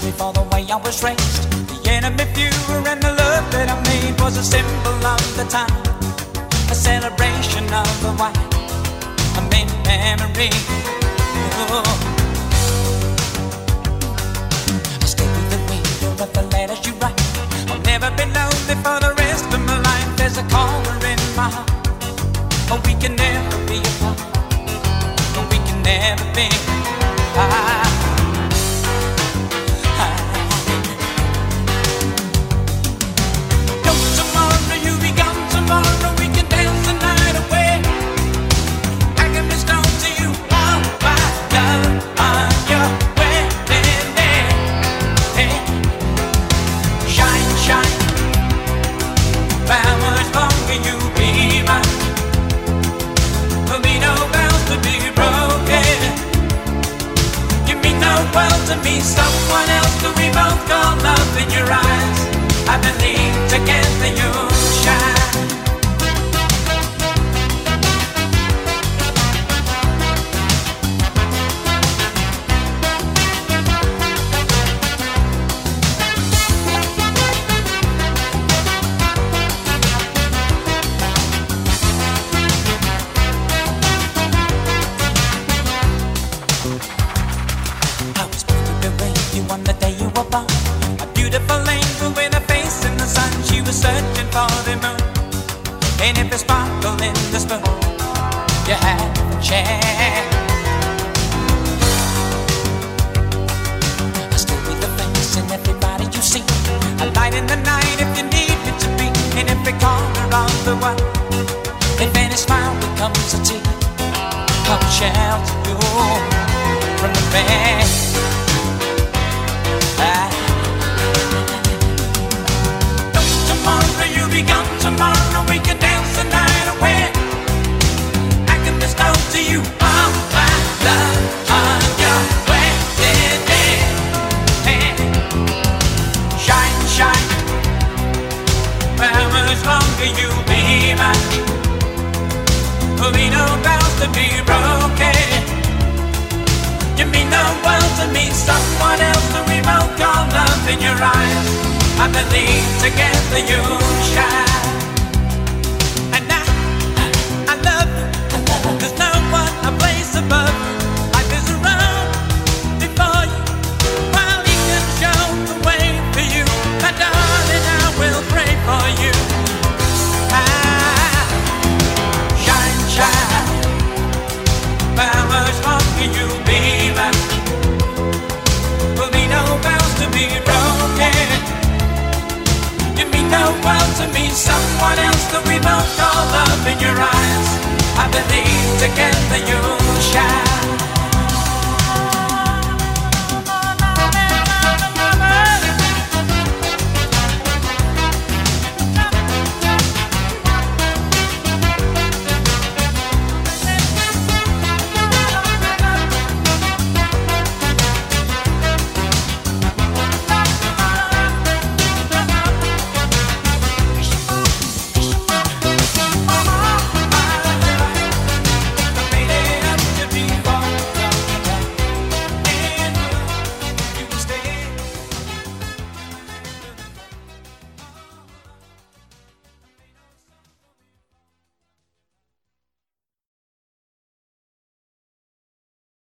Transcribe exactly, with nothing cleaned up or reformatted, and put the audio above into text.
sorry for the way I was raised. The enemy fewer and the love that I made was a symbol of the time, a celebration of the white, a mid-memory. Oh. I stay with the reader of the letters you write. I'll never be lonely for the rest of my life. There's a caller in my heart, but we can never be apart. But we can never be. I, to me, someone else to we both call love in your eyes. I believe together you'll shine. On the day you were born, a beautiful angel with a face in the sun. She was searching for the moon, and if it sparkled in the spoon, you had a chance. I still be the face in everybody you see, a light in the night if you need me to be, in every corner of the world. If any smile becomes a tear, I'll shelter you from the rain. Tomorrow you be gone, tomorrow we can dance the night away. I can bestow to you all my love on your wedding day. Hey. Shine, shine, how much longer you'll be mine? There'll be no vows to be broken. You mean the world to me, someone else to remote all love in your eyes. I believe together you'll shine. And I, I love you. There's no one, a place above you. Life is around before you, while he can show the way for you. My darling, I will pray for you. Ah, shine, shine. How much longer you'll be mine? Will be no vows to be broken. You mean the world to me, someone else that we both call love in your eyes. I believe together you'll shine.